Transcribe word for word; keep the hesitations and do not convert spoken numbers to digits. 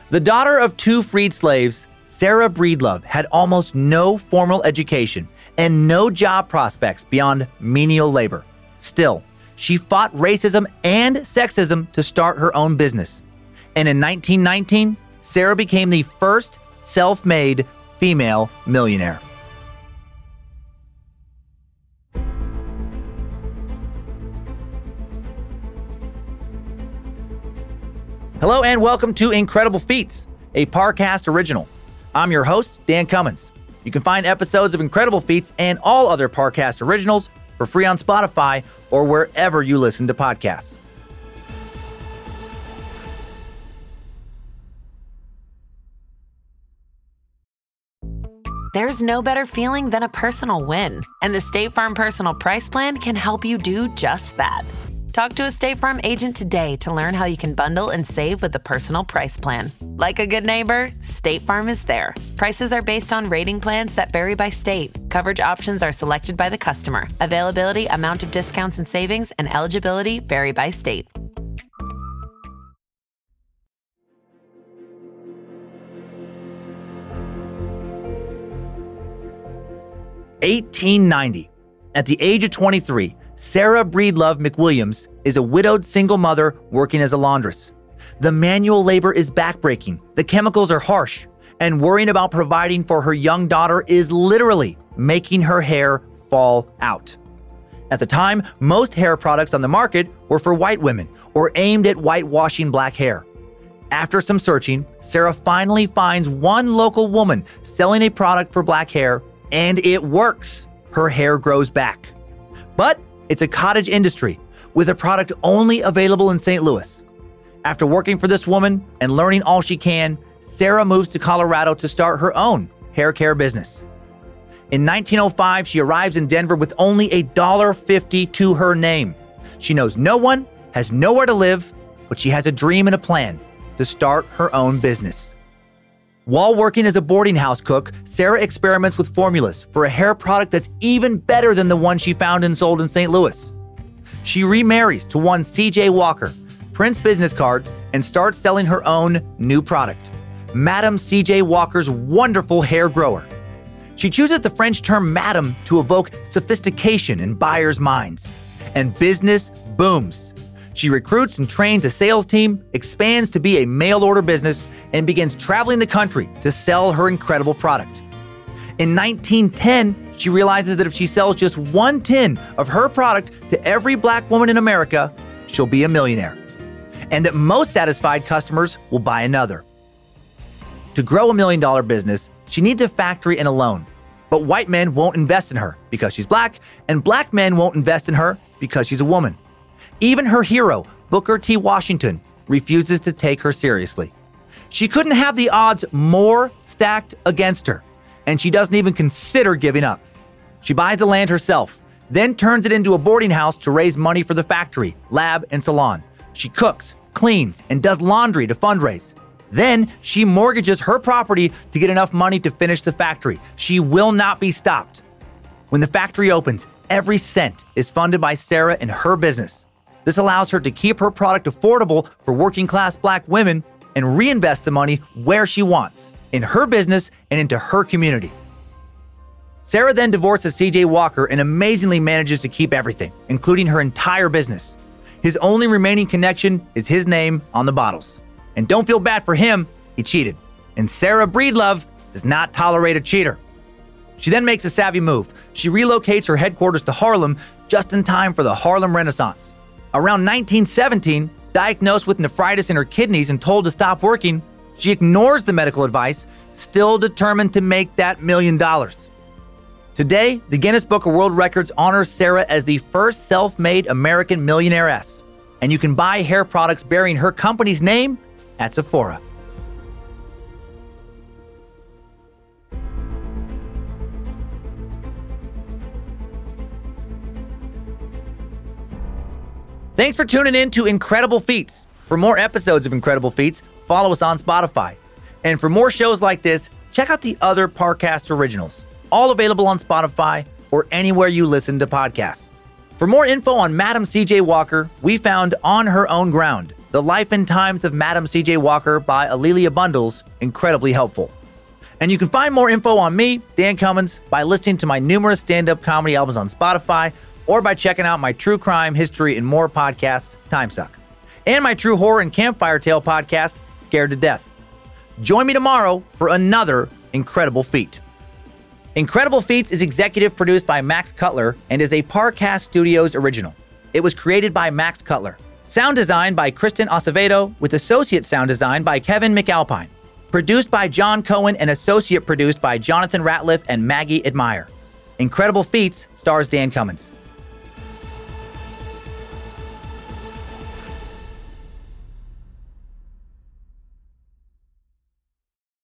The daughter of two freed slaves, Sarah Breedlove had almost no formal education and no job prospects beyond menial labor. Still, she fought racism and sexism to start her own business. And in nineteen nineteen, Sarah became the first self-made female millionaire. Hello and welcome to Incredible Feats, a Parcast original. I'm your host, Dan Cummins. You can find episodes of Incredible Feats and all other Parcast originals for free on Spotify or wherever you listen to podcasts. There's no better feeling than a personal win, and the State Farm Personal Price Plan can help you do just that. Talk to a State Farm agent today to learn how you can bundle and save with the Personal Price Plan. Like a good neighbor, State Farm is there. Prices are based on rating plans that vary by state. Coverage options are selected by the customer. Availability, amount of discounts and savings, and eligibility vary by state. eighteen ninety. At the age of twenty-three, Sarah Breedlove McWilliams is a widowed single mother working as a laundress. The manual labor is backbreaking, the chemicals are harsh, and worrying about providing for her young daughter is literally making her hair fall out. At the time, most hair products on the market were for white women or aimed at whitewashing black hair. After some searching, Sarah finally finds one local woman selling a product for black hair, and it works. Her hair grows back. But it's a cottage industry with a product only available in Saint Louis. After working for this woman and learning all she can, Sarah moves to Colorado to start her own hair care business. In nineteen oh five, she arrives in Denver with only a one dollar fifty to her name. She knows no one, has nowhere to live, but she has a dream and a plan to start her own business. While working as a boarding house cook, Sarah experiments with formulas for a hair product that's even better than the one she found and sold in Saint Louis. She remarries to one C J Walker, prints business cards, and starts selling her own new product, Madame C J Walker's wonderful hair grower. She chooses the French term Madame to evoke sophistication in buyers' minds. And business booms. She recruits and trains a sales team, expands to be a mail-order business, and begins traveling the country to sell her incredible product. In nineteen ten, she realizes that if she sells just one tin of her product to every black woman in America, she'll be a millionaire. And that most satisfied customers will buy another. To grow a million-dollar business, she needs a factory and a loan. But white men won't invest in her because she's black, and black men won't invest in her because she's a woman. Even her hero, Booker T. Washington, refuses to take her seriously. She couldn't have the odds more stacked against her, and she doesn't even consider giving up. She buys the land herself, then turns it into a boarding house to raise money for the factory, lab, and salon. She cooks, cleans, and does laundry to fundraise. Then she mortgages her property to get enough money to finish the factory. She will not be stopped. When the factory opens, every cent is funded by Sarah and her business. This allows her to keep her product affordable for working-class black women and reinvest the money where she wants, in her business and into her community. Sarah then divorces C J Walker and amazingly manages to keep everything, including her entire business. His only remaining connection is his name on the bottles. And don't feel bad for him, he cheated. And Sarah Breedlove does not tolerate a cheater. She then makes a savvy move. She relocates her headquarters to Harlem just in time for the Harlem Renaissance. Around nineteen seventeen, diagnosed with nephritis in her kidneys and told to stop working, she ignores the medical advice, still determined to make that million dollars. Today, the Guinness Book of World Records honors Sarah as the first self-made American millionairess, and you can buy hair products bearing her company's name at Sephora. Thanks for tuning in to Incredible Feats. For more episodes of Incredible Feats, follow us on Spotify. And for more shows like this, check out the other Parcast originals, all available on Spotify or anywhere you listen to podcasts. For more info on Madame C J Walker, we found On Her Own Ground, The Life and Times of Madam C J Walker by Alelia Bundles, incredibly helpful. And you can find more info on me, Dan Cummins, by listening to my numerous stand-up comedy albums on Spotify or by checking out my true crime, history, and more podcast, Timesuck, and my true horror and campfire tale podcast, Scared to Death. Join me tomorrow for another Incredible Feat. Incredible Feats is executive produced by Max Cutler and is a Parcast Studios original. It was created by Max Cutler. Sound design by Kristen Acevedo, with associate sound design by Kevin McAlpine. Produced by John Cohen and associate produced by Jonathan Ratliff and Maggie Admire. Incredible Feats stars Dan Cummins.